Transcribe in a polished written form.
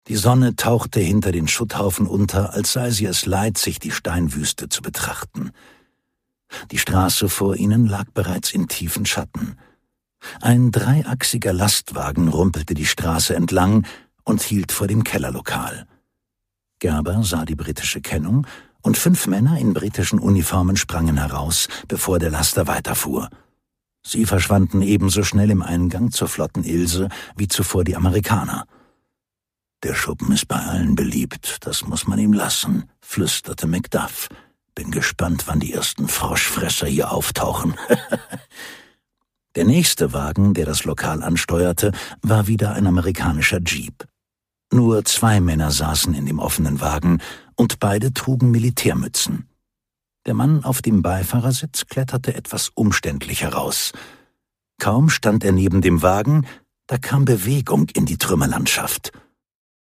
Die Sonne tauchte hinter den Schutthaufen unter, als sei sie es leid, sich die Steinwüste zu betrachten. Die Straße vor ihnen lag bereits in tiefen Schatten. Ein dreiachsiger Lastwagen rumpelte die Straße entlang und hielt vor dem Kellerlokal. Gerber sah die britische Kennung, und 5 Männer in britischen Uniformen sprangen heraus, bevor der Laster weiterfuhr. Sie verschwanden ebenso schnell im Eingang zur flotten Ilse wie zuvor die Amerikaner. »Der Schuppen ist bei allen beliebt, das muss man ihm lassen«, flüsterte Macduff. »Bin gespannt, wann die ersten Froschfresser hier auftauchen.« Der nächste Wagen, der das Lokal ansteuerte, war wieder ein amerikanischer Jeep. Nur 2 Männer saßen in dem offenen Wagen, und beide trugen Militärmützen. Der Mann auf dem Beifahrersitz kletterte etwas umständlich heraus. Kaum stand er neben dem Wagen, da kam Bewegung in die Trümmerlandschaft.